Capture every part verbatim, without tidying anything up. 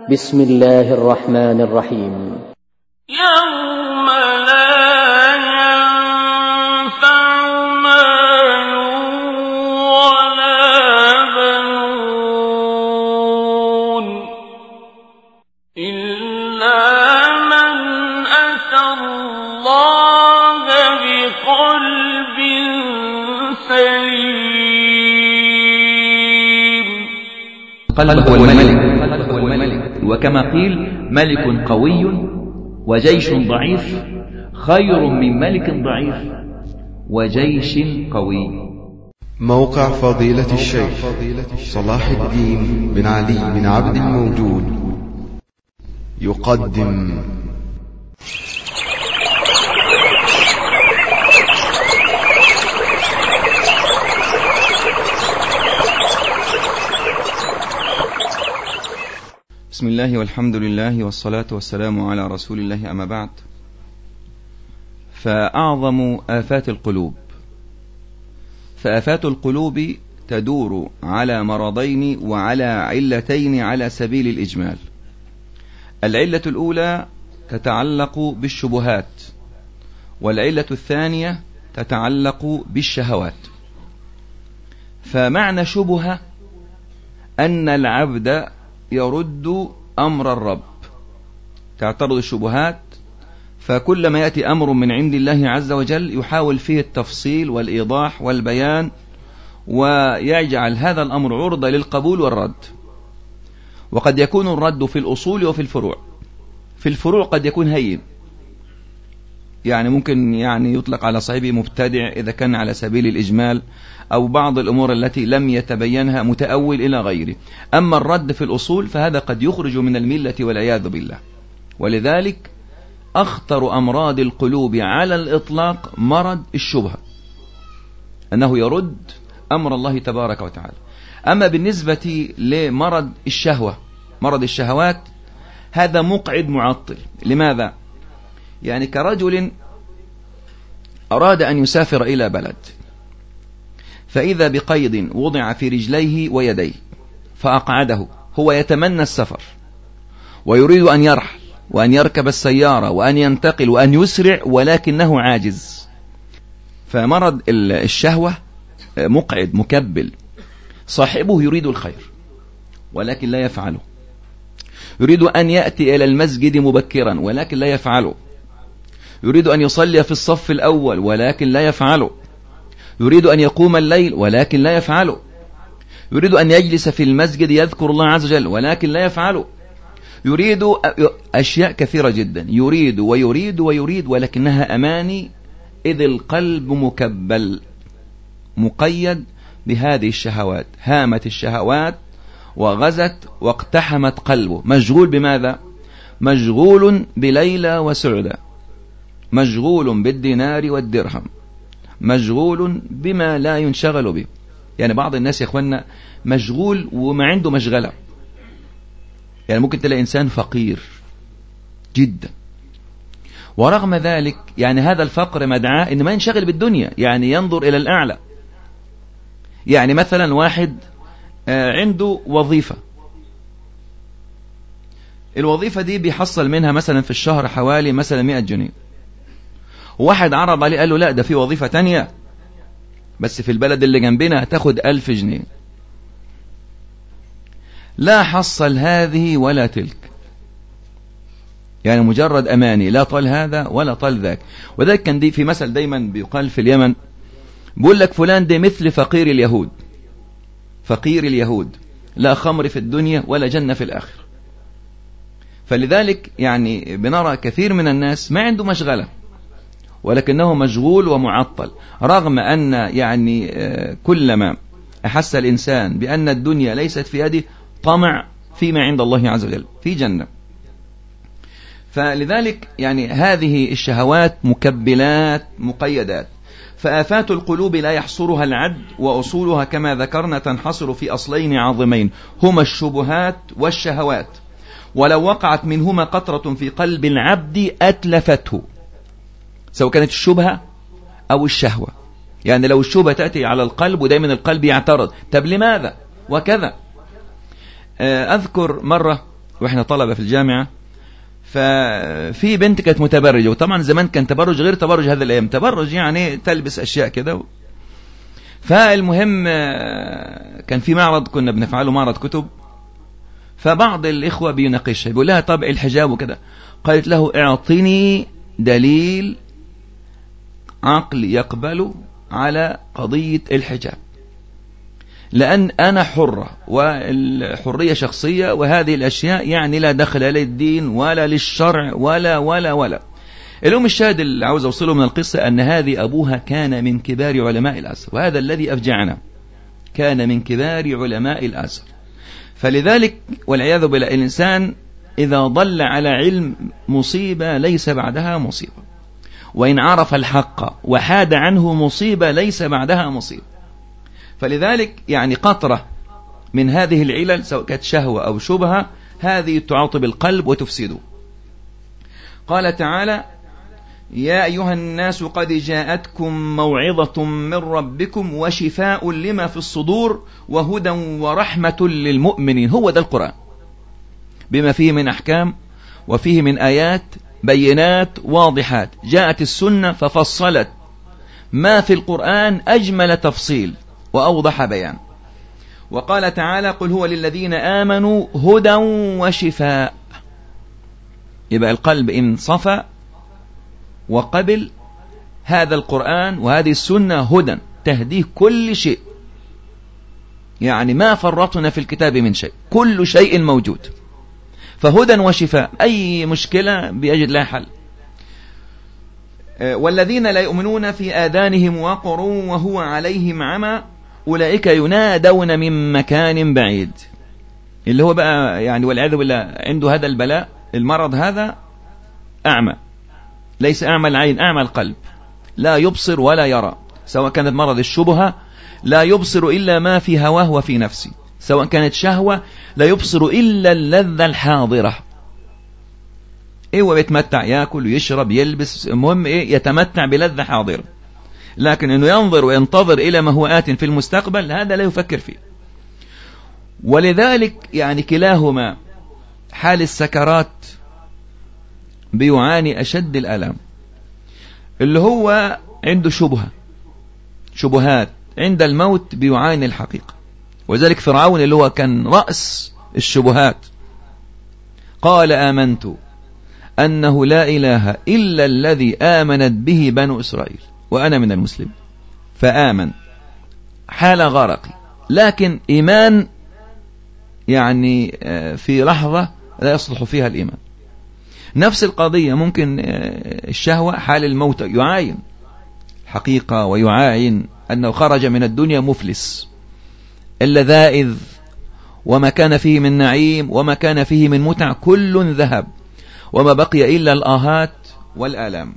بسم الله الرحمن الرحيم. يوم لا ينفع مال ولا بنون إلا من أتى الله بقلب سليم. قلب هو الملك، وكما قيل ملك قوي وجيش ضعيف خير من ملك ضعيف وجيش قوي. موقع فضيلة الشيخ صلاح الدين بن علي بن عبد الموجود يقدم بسم الله والحمد لله والصلاة والسلام على رسول الله، أما بعد، فأعظم آفات القلوب فآفات القلوب تدور على مرضين وعلى علتين على سبيل الإجمال. العلة الأولى تتعلق بالشبهات، والعلة الثانية تتعلق بالشهوات. فمعنى شبهة أن العبد يرد أمر الرب، تعترض الشبهات، فكلما يأتي أمر من عند الله عز وجل يحاول فيه التفصيل والإيضاح والبيان، ويجعل هذا الأمر عرضة للقبول والرد. وقد يكون الرد في الأصول وفي الفروع. في الفروع قد يكون هين، يعني ممكن يعني يطلق على صاحبه مبتدع إذا كان على سبيل الإجمال، أو بعض الأمور التي لم يتبينها متأول إلى غيره. أما الرد في الأصول فهذا قد يخرج من الملة والعياذ بالله. ولذلك أخطر أمراض القلوب على الإطلاق مرض الشبهة، أنه يرد أمر الله تبارك وتعالى. أما بالنسبة لمرض الشهوة، مرض الشهوات، هذا مقعد معطل. لماذا؟ يعني كرجل أراد أن يسافر إلى بلد، فإذا بقيد وضع في رجليه ويديه فأقعده، هو يتمنى السفر ويريد أن يرحل وأن يركب السيارة وأن ينتقل وأن يسرع، ولكنه عاجز. فمرض الشهوة مقعد مكبل، صاحبه يريد الخير ولكن لا يفعله، يريد أن يأتي إلى المسجد مبكرا ولكن لا يفعله، يريد أن يصلي في الصف الأول ولكن لا يفعله، يريد أن يقوم الليل ولكن لا يفعله، يريد أن يجلس في المسجد يذكر الله عز وجل ولكن لا يفعله، يريد أشياء كثيرة جدا، يريد ويريد ويريد، ولكنها أماني، إذ القلب مكبل مقيد بهذه الشهوات. هامت الشهوات وغزت واقتحمت قلبه. مشغول بماذا؟ مشغول بليلى وسعدى، مشغول بالدينار والدرهم، مشغول بما لا ينشغل به. يعني بعض الناس يا اخوانا مشغول وما عنده مشغلة. يعني ممكن تلاقي إنسان فقير جدا، ورغم ذلك يعني هذا الفقر مدعاه إن ما ينشغل بالدنيا، يعني ينظر إلى الأعلى. يعني مثلا واحد عنده وظيفة، الوظيفة دي بيحصل منها مثلا في الشهر حوالي مثلا مئة جنيه، وواحد عرض عليه قال له لا، ده في وظيفة تانية بس في البلد اللي جنبنا هتاخد ألف جنيه. لا حصل هذه ولا تلك، يعني مجرد أماني، لا طال هذا ولا طال ذاك. وذلك كان دي في مثل دايما بيقال في اليمن، بيقول لك فلان ده مثل فقير اليهود، فقير اليهود لا خمر في الدنيا ولا جنة في الآخر. فلذلك يعني بنرى كثير من الناس ما عنده مشغلة، ولكنه مشغول ومعطل، رغم أن يعني كلما أحس الإنسان بأن الدنيا ليست في يده طمع فيما عند الله عز وجل في جنة. فلذلك يعني هذه الشهوات مكبلات مقيدات. فآفات القلوب لا يحصرها العد، وأصولها كما ذكرنا تنحصر في أصلين عظيمين هما الشبهات والشهوات. ولو وقعت منهما قطرة في قلب العبد أتلفته، سواء كانت الشبهة أو الشهوة. يعني لو الشبهة تأتي على القلب ودائما القلب يعترض، طب لماذا وكذا. أذكر مرة وإحنا طلبة في الجامعة، ففي بنت كانت متبرجة، وطبعا زمان كان تبرج غير تبرج هذا الأيام، تبرج يعني تلبس أشياء كده. فالمهم كان في معرض كنا بنفعله، معرض كتب، فبعض الإخوة بيناقشها، بيقول لها طب الحجاب وكده، قالت له اعطني دليل عقل يقبل على قضية الحجاب، لأن أنا حرة والحرية شخصية، وهذه الأشياء يعني لا دخل للدين ولا للشرع ولا ولا ولا. الأم الشاهد اللي عاوز أوصله من القصة أن هذه أبوها كان من كبار علماء الأزهر، وهذا الذي أفجعنا، كان من كبار علماء الأزهر. فلذلك والعياذ بالله الإنسان إذا ضل على علم مصيبة ليس بعدها مصيبة، وإن عرف الحق وحاد عنه مصيبة ليس بعدها مصيبة. فلذلك يعني قطرة من هذه العلل سواء كانت شهوة أو شبهة، هذه تعاطب القلب وتفسده. قال تعالى: يا أيها الناس قد جاءتكم موعظة من ربكم وشفاء لما في الصدور وهدى ورحمة للمؤمنين. هو ده القرآن بما فيه من أحكام وفيه من آيات بينات واضحات. جاءت السنة ففصلت ما في القرآن أجمل تفصيل وأوضح بيان. وقال تعالى: قل هو للذين آمنوا هدى وشفاء. يبقى القلب إن صفى وقبل هذا القرآن وهذه السنة هدى تهديه كل شيء، يعني ما فرطنا في الكتاب من شيء، كل شيء موجود. فهدى وشفاء، أي مشكلة بيجد لها حل. والذين لا يؤمنون في آذانهم وقر وهو عليهم عمى أولئك ينادون من مكان بعيد. اللي هو بقى يعني والعياذ بالله عنده هذا البلاء، المرض هذا أعمى، ليس أعمى العين، أعمى القلب، لا يبصر ولا يرى. سواء كانت مرض الشبهة لا يبصر إلا ما في هواه وفي نفسه، سواء كانت شهوة لا يبصر إلا اللذة الحاضرة. إيه هو بيتمتع، يأكل ويشرب يلبس، المهم إيه يتمتع بلذة حاضرة. لكن إنه ينظر وينتظر إلى ما هو آت في المستقبل هذا لا يفكر فيه. ولذلك يعني كلاهما حال السكرات بيعاني أشد الألم. اللي هو عنده شبهة شبهات عند الموت بيعاني الحقيقة. وذلك فرعون اللي هو كان رأس الشبهات قال: آمنت أنه لا إله إلا الذي آمنت به بنو إسرائيل وأنا من المسلمين. فآمن حال غرقي، لكن إيمان يعني في لحظة لا يصلح فيها الإيمان. نفس القضية ممكن الشهوة حال الموت يعاين حقيقة، ويعاين أنه خرج من الدنيا مفلس، اللذائذ وما كان فيه من نعيم وما كان فيه من متع كل ذهب، وما بقي إلا الآهات والآلام.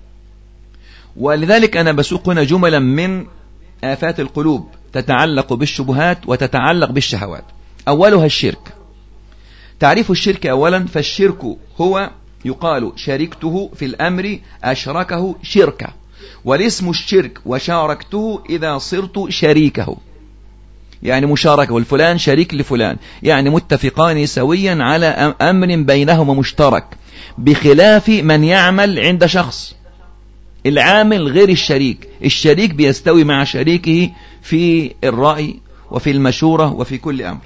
ولذلك أنا بسوق هنا جملا من آفات القلوب تتعلق بالشبهات وتتعلق بالشهوات. أولها الشرك. تعريف الشرك أولا: فالشرك هو يقال شاركته في الأمر، أشركه شركة، والاسم الشرك وشاركته إذا صرت شريكه، يعني مشاركة، والفلان شريك لفلان، يعني متفقان سويا على أمر بينهما مشترك، بخلاف من يعمل عند شخص. العامل غير الشريك، الشريك بيستوي مع شريكه في الرأي وفي المشورة وفي كل أمر.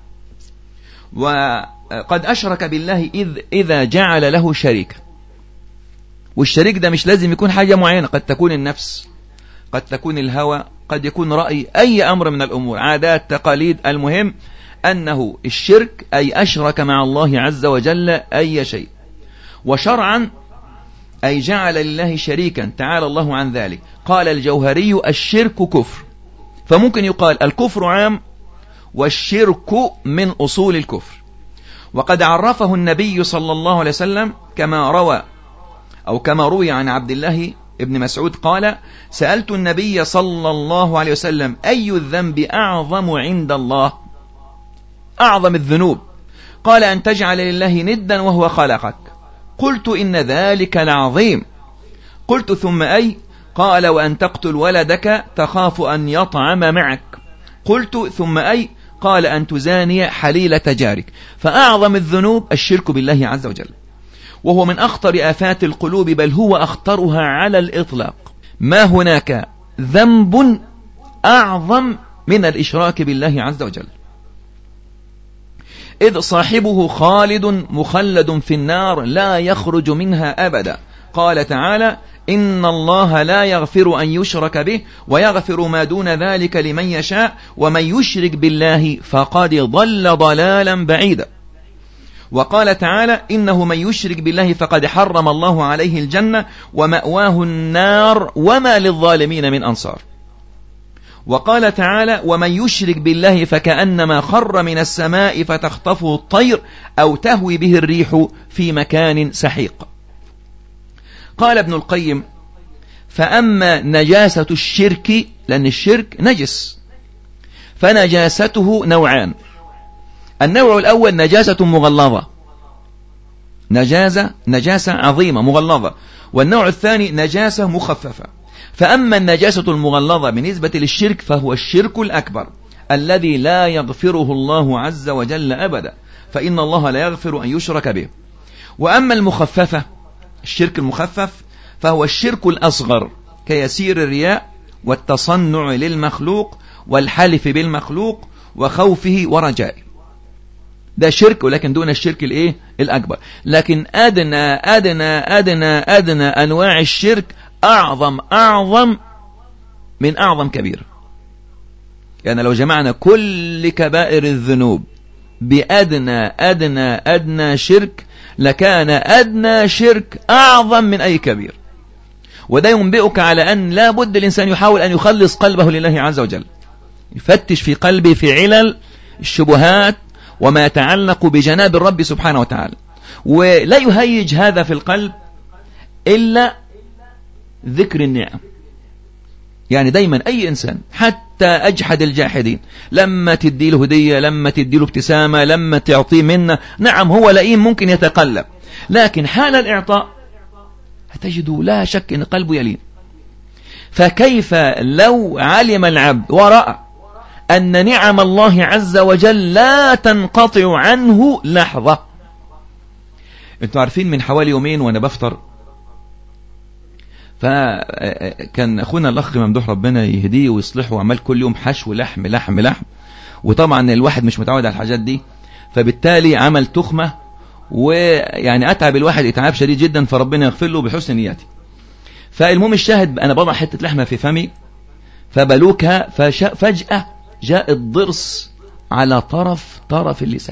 وقد أشرك بالله إذ إذا جعل له شريكا، والشريك ده مش لازم يكون حاجة معينة، قد تكون النفس، قد تكون الهوى، قد يكون رأي، أي أمر من الأمور، عادات، تقاليد. المهم أنه الشرك أي أشرك مع الله عز وجل أي شيء. وشرعا أي جعل لله شريكا تعالى الله عن ذلك. قال الجوهري: الشرك كفر. فممكن يقال الكفر عام والشرك من أصول الكفر. وقد عرفه النبي صلى الله عليه وسلم كما روى أو كما روي عن عبد الله ابن مسعود قال: سألت النبي صلى الله عليه وسلم: أي الذنب أعظم عند الله؟ أعظم الذنوب؟ قال: أن تجعل لله ندا وهو خلقك. قلت: إن ذلك لعظيم. قلت: ثم أي؟ قال: وأن تقتل ولدك تخاف أن يطعم معك. قلت: ثم أي؟ قال أن تزاني حليلة جارك. فأعظم الذنوب الشرك بالله عز وجل، وهو من أخطر آفات القلوب، بل هو أخطرها على الإطلاق. ما هناك ذنب أعظم من الإشراك بالله عز وجل، إذ صاحبه خالد مخلد في النار لا يخرج منها أبدا. قال تعالى: إن الله لا يغفر أن يشرك به ويغفر ما دون ذلك لمن يشاء ومن يشرك بالله فقد ضل ضلالا بعيدا. وقال تعالى: إنه من يشرك بالله فقد حرم الله عليه الجنة ومأواه النار وما للظالمين من أنصار. وقال تعالى: ومن يشرك بالله فكأنما خر من السماء فتخطفه الطير أو تهوي به الريح في مكان سحيق. قال ابن القيم: فأما نجاسة الشرك، لأن الشرك نجس، فنجاسته نوعان. النوع الأول نجاسة مغلظة، نجاسة نجاسة عظيمة مغلظة. والنوع الثاني نجاسة مخففة. فأما النجاسة المغلظة بالنسبة للشرك فهو الشرك الأكبر الذي لا يغفره الله عز وجل أبدا، فإن الله لا يغفر أن يشرك به. وأما المخففة، الشرك المخفف، فهو الشرك الأصغر كيسير الرياء والتصنع للمخلوق والحلف بالمخلوق وخوفه ورجائه. ده شرك، ولكن دون الشرك الايه الأكبر. لكن أدنى أدنى أدنى أدنى أنواع الشرك أعظم أعظم من أعظم كبير. يعني لو جمعنا كل كبائر الذنوب بأدنى أدنى أدنى شرك لكان أدنى شرك أعظم من أي كبير. وده ينبئك على أن لا بد الإنسان يحاول أن يخلص قلبه لله عز وجل، يفتش في قلبه في علل الشبهات وما يتعلق بجناب الرب سبحانه وتعالى، ولا يهيج هذا في القلب إلا ذكر النعم. يعني دايما أي إنسان حتى أجحد الجاحدين لما تدي له هدية، لما تدي له ابتسامة، لما تعطيه منه، نعم هو لئيم ممكن يتقلب، لكن حال الإعطاء هتجده لا شك أن قلبه يلين. فكيف لو علم العبد ورأى أن نعم الله عز وجل لا تنقطع عنه لحظة. انتوا عارفين من حوالي يومين وأنا بفطر، فكان أخونا الأخ ممدوح ربنا يهديه ويصلحه وعمل كل يوم حشو لحم لحم لحم، وطبعا الواحد مش متعود على الحاجات دي، فبالتالي عمل تخمة، ويعني أتعب الواحد إتعاب شديد جدا، فربنا يغفر له بحسن نياتي. فالمهم الشاهد أنا بضع حتة لحمة في فمي فبلوكها، ففجأة جاء الضرس على طرف طرف اللسان.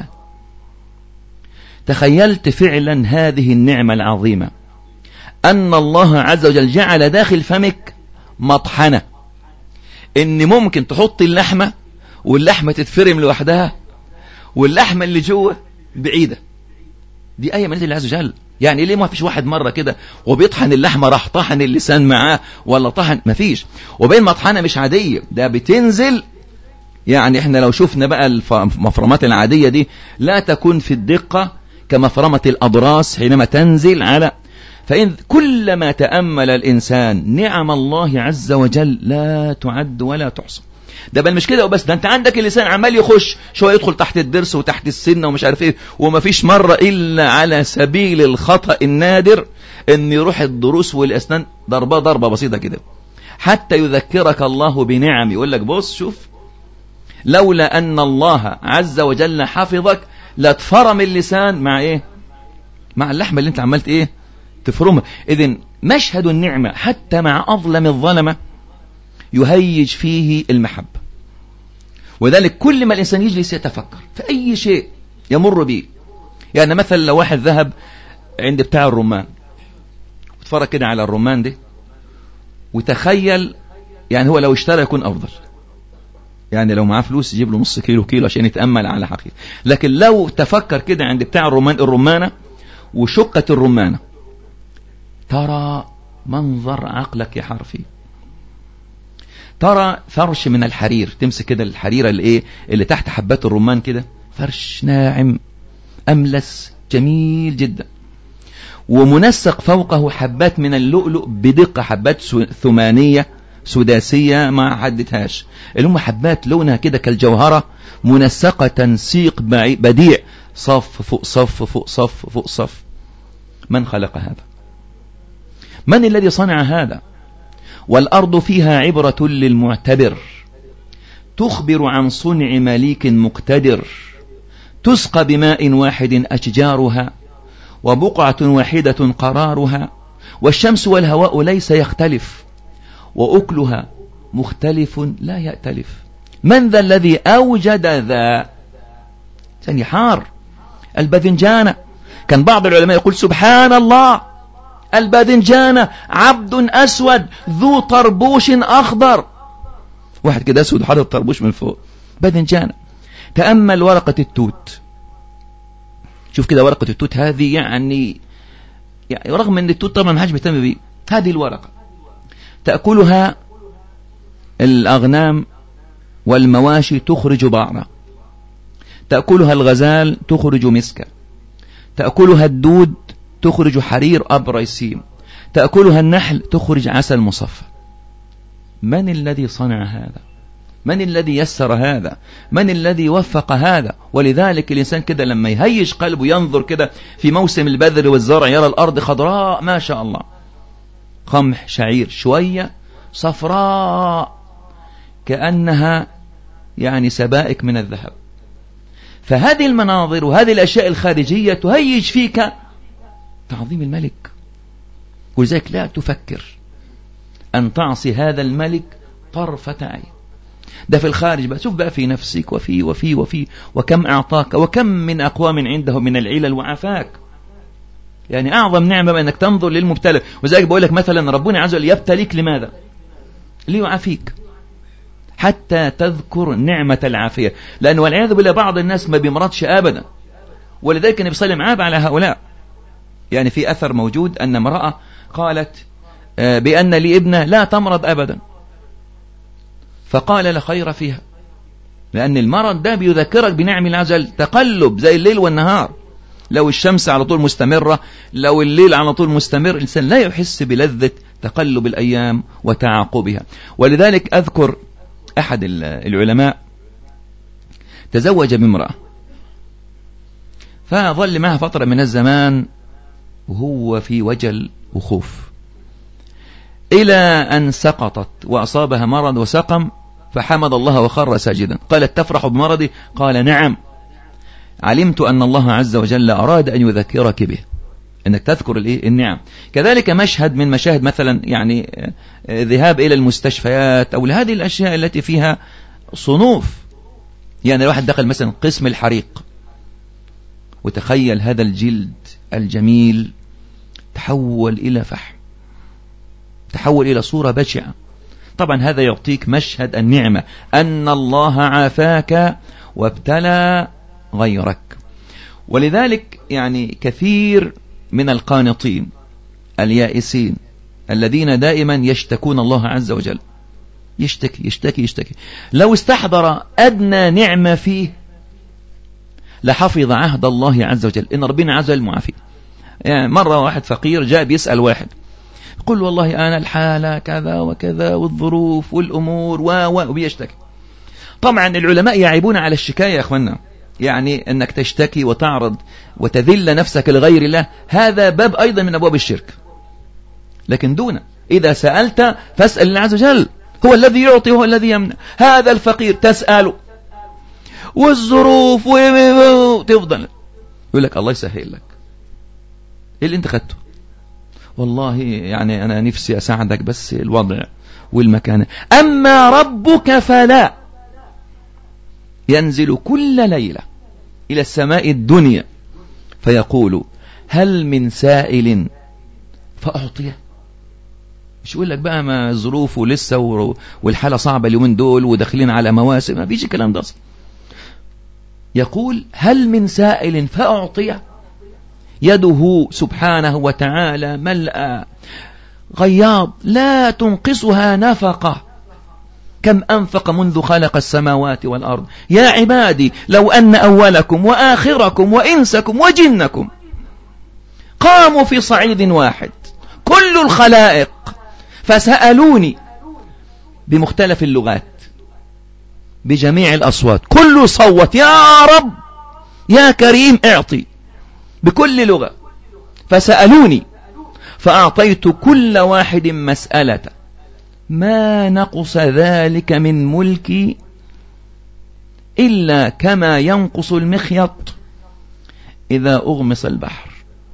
تخيلت فعلا هذه النعمة العظيمة، أن الله عز وجل جعل داخل فمك مطحنة، إن ممكن تحط اللحمة واللحمة تتفرم لوحدها واللحمة اللي جوه بعيدة. دي آية من الله عز وجل. يعني ليه ما فيش واحد مرة كده وبيطحن اللحمة راح طحن اللسان معاه ولا طحن؟ ما فيش. وبين مطحنة مش عادية، ده بتنزل. يعني احنا لو شفنا بقى المفرمات العادية دي لا تكون في الدقة كمفرمة الأضراس حينما تنزل على. فإن كلما تأمل الإنسان نعم الله عز وجل لا تعد ولا تحصى. ده بل مش كده وبس، ده انت عندك اللسان عمال يخش شوية يدخل تحت الضرس وتحت السنة ومش عارف ايه، وما فيش مرة إلا على سبيل الخطأ النادر ان يروح الضروس والأسنان ضربة ضربة بسيطة كده حتى يذكرك الله بنعم. يقول لك بص شوف، لولا أن الله عز وجل حفظك لاتفرم اللسان مع ايه؟ مع اللحمة اللي انت عملت ايه؟ تفرمها. إذن مشهد النعمة حتى مع أظلم الظلمة يهيج فيه المحبة. وذلك كل ما الإنسان يجلس يتفكر في أي شيء يمر به. يعني مثلا لو واحد ذهب عند بتاع الرمان وتفرج كده على الرمان ده وتخيل، يعني هو لو اشترى يكون أفضل، يعني لو معاه فلوس يجيب له نص كيلو كيلو عشان يتأمل على حقيقة. لكن لو تفكر كده عند بتاع الرمان الرمانة وشقة الرمانة ترى منظر عقلك يحار فيه. ترى فرش من الحرير، تمسك كده الحريرة اللي ايه اللي تحت حبات الرمان كده، فرش ناعم أملس جميل جدا، ومنسق فوقه حبات من اللؤلؤ بدقة، حبات ثمانية سداسية ما حددهاش، اللي هم حبات لونها كده كالجوهرة منسقة تنسيق بديع، صف فوق صف فوق صف فوق صف. من خلق هذا؟ من الذي صنع هذا؟ والأرض فيها عبرة للمعتبر، تخبر عن صنع مليك مقتدر، تسقى بماء واحد أشجارها، وبقعة واحدة قرارها، والشمس والهواء ليس يختلف، وأكلها مختلف لا يأتلف. من ذا الذي أوجد ذا؟ ثاني حار الباذنجان. كان بعض العلماء يقول سبحان الله، الباذنجان عبد أسود ذو طربوش أخضر. واحد كده أسود حاطط الطربوش من فوق، باذنجان. تأمل ورقة التوت، شوف كده ورقة التوت هذه، يعني, يعني رغم أن التوت طبعا ما حدش بيهتم بيه، هذه الورقة تأكلها الأغنام والمواشي تخرج بعرة، تأكلها الغزال تخرج مسكا، تأكلها الدود تخرج حرير أبريسيم، تأكلها النحل تخرج عسل مصفى. من الذي صنع هذا؟ من الذي يسر هذا؟ من الذي وفق هذا؟ ولذلك الإنسان كده لما يهيج قلبه ينظر كده في موسم البذر والزرع يرى الأرض خضراء ما شاء الله، قمح شعير شوية صفراء كأنها يعني سبائك من الذهب. فهذه المناظر وهذه الأشياء الخارجية تهيج فيك تعظيم الملك، ولذلك لا تفكر أن تعصي هذا الملك طرفة عين. ده في الخارج بقى، شوف بقى في نفسك وفي وفي وفي وكم أعطاك، وكم من أقوام عنده من العلل وعافاك. يعني أعظم نعمة بأنك تنظر للمبتلى. وذلك بقول لك مثلا ربنا عز وجل يبتليك لماذا؟ ليعافيك، حتى تذكر نعمة العافية. لأن والعياذ بالله بعض الناس ما بيمرضش أبدا، ولذلك النبي صلى الله عليه وسلم عاب على هؤلاء. يعني في أثر موجود أن امرأة قالت بأن لي ابنة لا تمرض أبدا، فقال لا خير فيها، لأن المرض ده بيذكرك بنعم الله عز وجل، تقلب زي الليل والنهار. لو الشمس على طول مستمرة، لو الليل على طول مستمر، الإنسان لا يحس بلذة تقلب الأيام وتعاقبها. ولذلك أذكر أحد العلماء تزوج بامرأة، فظل معها فترة من الزمان وهو في وجل وخوف، إلى أن سقطت وأصابها مرض وسقم، فحمد الله وخر ساجدا. قالت تفرح بمرضي؟ قال نعم، علمت أن الله عز وجل أراد أن يذكرك به، أنك تذكر النعم. كذلك مشهد من مشاهد مثلا يعني ذهاب إلى المستشفيات أو لهذه الأشياء التي فيها صنوف. يعني الواحد دخل مثلا قسم الحريق، وتخيل هذا الجلد الجميل تحول إلى فحم، تحول إلى صورة بشعة. طبعا هذا يعطيك مشهد النعمة، أن الله عافاك وابتلى غيرك. ولذلك يعني كثير من القانطين اليائسين الذين دائما يشتكون الله عز وجل، يشتكي يشتكي يشتكي، لو استحضر أدنى نعمة فيه لحفظ عهد الله عز وجل، إن ربنا عز وجل معافي. يعني مرة واحد فقير جاء بيسأل واحد، يقول والله أنا الحالة كذا وكذا والظروف والأمور و و وبيشتكي. طبعا العلماء يعيبون على الشكاية يا أخوانا، يعني أنك تشتكي وتعرض وتذل نفسك لغير الله، هذا باب أيضا من أبواب الشرك. لكن دون، إذا سألت فاسأل الله عز وجل، هو الذي يعطي وهو الذي يمنع. هذا الفقير تسأله والظروف وتفضل يقول لك الله يسهل لك. إيه اللي أنت خدته؟ والله يعني أنا نفسي أساعدك بس الوضع والمكان. أما ربك فلا، ينزل كل ليلة إلى السماء الدنيا فيقول هل من سائل فأعطيه. مش يقول لك بقى ما ظروفه لسه والحالة صعبة اليومين دول وداخلين على مواسم، ما فيش الكلام ده أصلا. يقول هل من سائل فأعطيه، يده سبحانه وتعالى ملأى غياض لا تنقصها نفقة، كم أنفق منذ خلق السماوات والأرض. يا عبادي لو أن أولكم وآخركم وإنسكم وجنكم قاموا في صعيد واحد كل الخلائق فسألوني بمختلف اللغات بجميع الأصوات، كله صوت يا رب يا كريم اعطي بكل لغة. فسألوني فأعطيت كل واحد مسألة، ما نقص ذلك من ملكي إلا كما ينقص المخيط إذا أغمص البحر.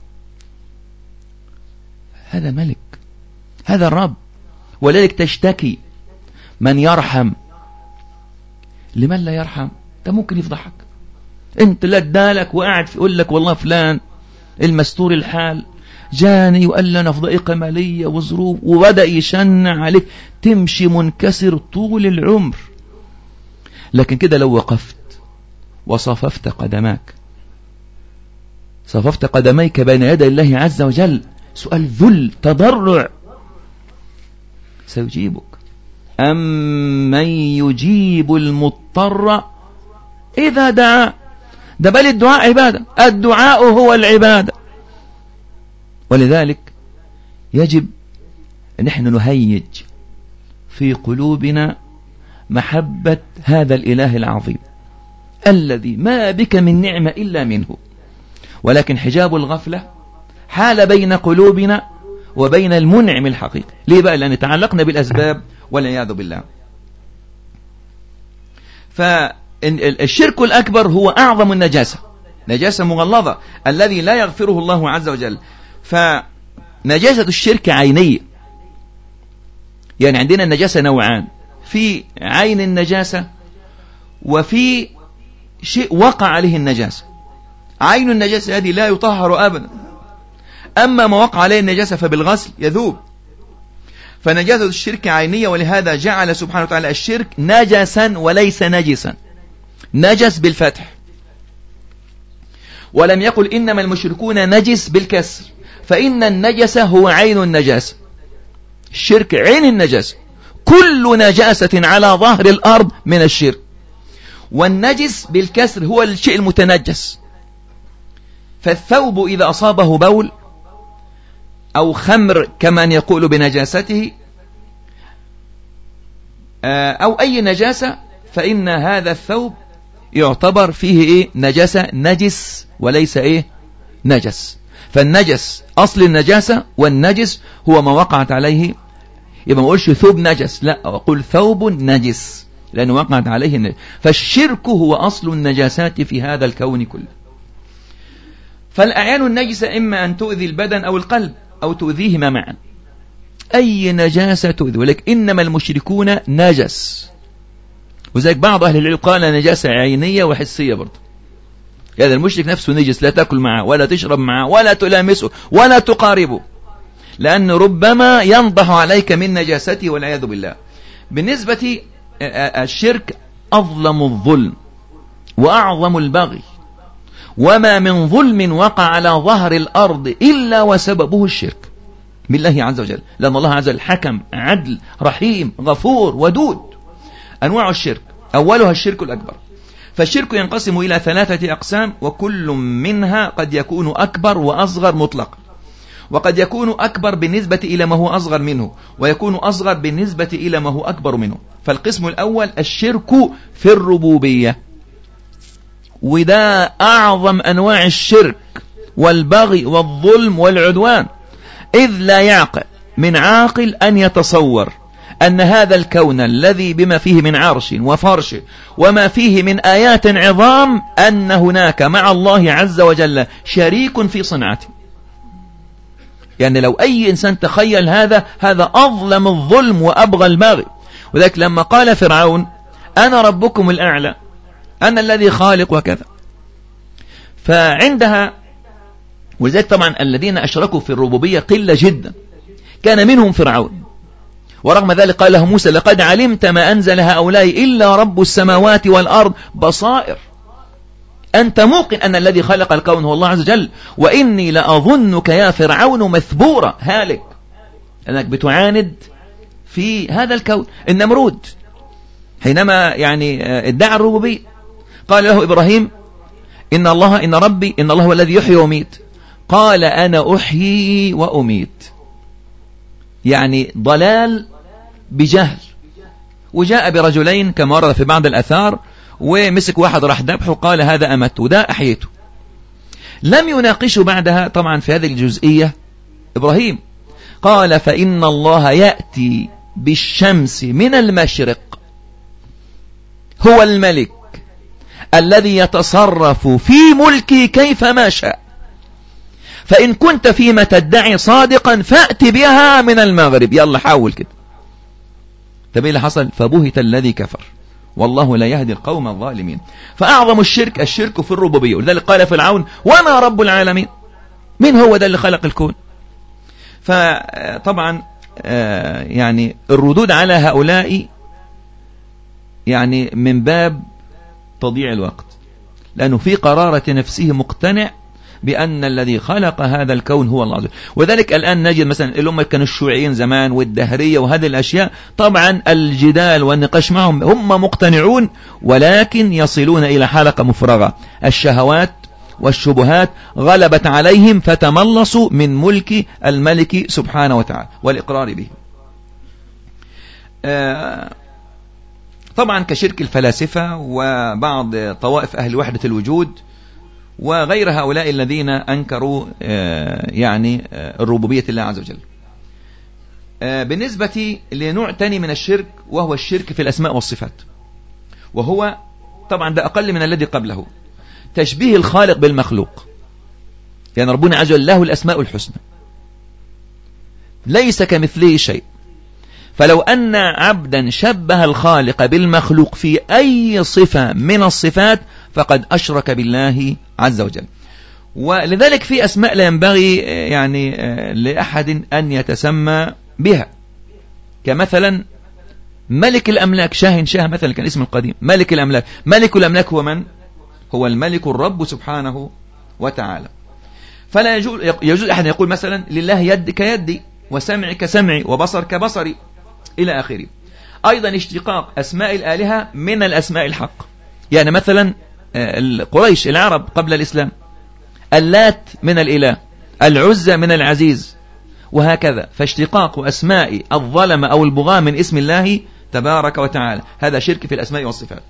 هذا ملك، هذا الرب. ولذلك تشتكي من يرحم لمن لا يرحم. ده ممكن يفضحك، انت لا ادالك وقاعد يقول لك والله فلان المستور الحال جاني وقال لي انا في ضائقة مالية وظروف، وبدأ يشنع عليك، تمشي منكسر طول العمر. لكن كده لو وقفت وصففت قدماك، صففت قدميك بين يدي الله عز وجل، سؤال ذل تضرع، سيجيبك. أمن يجيب المضطر إذا دعا. ده بل الدعاء عبادة، الدعاء هو العبادة. ولذلك يجب أن نحن نهيج في قلوبنا محبة هذا الإله العظيم الذي ما بك من نعمة إلا منه، ولكن حجاب الغفلة حال بين قلوبنا وبين المنعم الحقيقي. ليه بقى؟ لأن تعلقنا بالأسباب والعياذ بالله. فالشرك الأكبر هو أعظم النجاسة، نجاسة مغلظة الذي لا يغفره الله عز وجل. فنجاسة الشرك عينية، يعني عندنا النجاسة نوعان، في عين النجاسة وفي شيء وقع عليه النجاسة. عين النجاسة هذه لا يطهر أبدا، أما ما وقع عليه النجاسة فبالغسل يذوب. فنجاسة الشرك عينية، ولهذا جعل سبحانه وتعالى الشرك نجسا وليس نجسا، نجس بالفتح، ولم يقل إنما المشركون نجس بالكسر، فإن النجس هو عين النجاسة. الشرك عين النجاسة، كل نجاسة على ظهر الأرض من الشرك. والنجس بالكسر هو الشيء المتنجس. فالثوب إذا أصابه بول أو خمر كمن يقول بنجاسته أو أي نجاسة، فإن هذا الثوب يعتبر فيه إيه؟ نجاسة، نجس وليس إيه؟ نجس. فالنجس أصل النجاسة، والنجس هو ما وقعت عليه. يبقى ما أقولش ثوب نجس، لا، أقول ثوب نجس لأنه وقعت عليه النجس. فالشرك هو أصل النجاسات في هذا الكون كله. فالأعيان النجسة إما أن تؤذي البدن أو القلب أو تؤذيهما معا، أي نجاسة تؤذي. ولكن إنما المشركون نجس. وذلك بعض أهل العلم قال نجاسة عينية وحسية برضه. يعني المشرك نفسه نجس، لا تأكل معه ولا تشرب معه ولا تلامسه ولا تقاربه، لأن ربما ينضح عليك من نجاسته والعياذ بالله. بالنسبة الشرك أظلم الظلم وأعظم البغي، وما من ظلم وقع على ظهر الأرض إلا وسببه الشرك بالله عز وجل، لأن الله عز وجل حكم عدل رحيم غفور ودود. أنواع الشرك أولها الشرك الأكبر. فالشرك ينقسم إلى ثلاثة أقسام، وكل منها قد يكون أكبر وأصغر مطلق، وقد يكون أكبر بالنسبة إلى ما هو أصغر منه، ويكون أصغر بالنسبة إلى ما هو أكبر منه. فالقسم الأول الشرك في الربوبية، وده أعظم أنواع الشرك والبغي والظلم والعدوان، إذ لا يعقل من عاقل أن يتصور أن هذا الكون الذي بما فيه من عرش وفرش وما فيه من آيات عظام أن هناك مع الله عز وجل شريك في صنعته. يعني لو أي إنسان تخيل هذا، هذا أظلم الظلم وأبغى البغي. وذلك لما قال فرعون أنا ربكم الأعلى، أنا الذي خالق وكذا، فعندها، ولذلك طبعا الذين أشركوا في الربوبية قلة جدا، كان منهم فرعون، ورغم ذلك قال له موسى لقد علمت ما أنزل هؤلاء إلا رب السماوات والأرض بصائر، أنت موقن أن الذي خلق الكون هو الله عز وجل، وإني لأظنك يا فرعون مثبورا، هالك، أنك بتعاند في هذا الكون. النمرود حينما يعني ادعى الربوبية قال له إبراهيم إن الله إن ربي إن الله هو الذي يحيي ويميت، قال أنا أحيي وأميت، يعني ضلال بجهل، وجاء برجلين كما ورد في بعض الأثار، ومسك واحد راح ذبحه وقال هذا أمت وده أحييته. لم يناقشه بعدها طبعا في هذه الجزئية إبراهيم، قال فإن الله يأتي بالشمس من المشرق، هو الملك الذي يتصرف في ملكه كيفما شاء، فإن كنت فيما تدعي صادقا فأتي بها من المغرب، يلا حاول كده. طب ايه اللي حصل؟ فبهت الذي كفر والله لا يهدي القوم الظالمين. فأعظم الشرك الشرك في الربوبية، ولذلك قال فرعون وما رب العالمين، من هو ده اللي خلق الكون؟ فطبعا يعني الردود على هؤلاء يعني من باب تضييع الوقت، لأنه في قرارة نفسه مقتنع بأن الذي خلق هذا الكون هو الله عز وجل. وذلك الآن نجد مثلا الأمة كانوا الشيوعيين زمان والدهرية وهذه الأشياء، طبعا الجدال والنقاش معهم هم مقتنعون، ولكن يصلون إلى حلقة مفرغة، الشهوات والشبهات غلبت عليهم فتملصوا من ملك الملك سبحانه وتعالى والإقرار به. آه طبعا كشرك الفلاسفة وبعض طوائف أهل وحدة الوجود وغير هؤلاء الذين أنكروا يعني الربوبية الله عز وجل. بالنسبة لنوع تاني من الشرك وهو الشرك في الأسماء والصفات، وهو طبعا ده أقل من الذي قبله، تشبيه الخالق بالمخلوق. يعني ربنا عز وجل له الأسماء الحسنى ليس كمثله شيء، فلو أن عبدا شبه الخالق بالمخلوق في أي صفة من الصفات فقد أشرك بالله عز وجل. ولذلك في أسماء لا ينبغي يعني لأحد أن يتسمى بها، كمثلا ملك الأملاك، شاهن شاه مثلا كان اسم القديم، ملك الأملاك. ملك الأملاك هو من؟ هو الملك الرب سبحانه وتعالى. فلا يجوز أحد يقول مثلا لله يد كيدي وسمع كسمعي وبصر كبصري إلى آخره. أيضا اشتقاق أسماء الآلهة من الأسماء الحق، يعني مثلا قريش العرب قبل الإسلام اللات من الإله، العزة من العزيز، وهكذا. فاشتقاق أسماء الظلم أو البغاة من اسم الله تبارك وتعالى هذا شرك في الأسماء والصفات.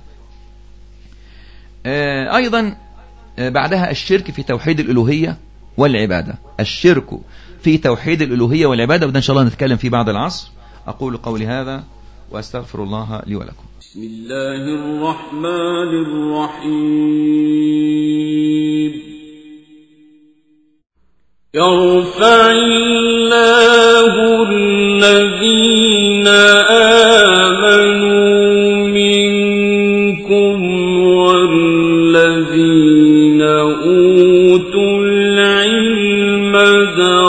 أيضا بعدها الشرك في توحيد الألوهية والعبادة، الشرك في توحيد الألوهية والعبادة، وده إن شاء الله نتكلم في بعد العصر. أقول قولي هذا وأستغفر الله لي ولكم. بسم الله الرحمن الرحيم. يرفع الله الذين آمنوا منكم والذين أوتوا العلم درجات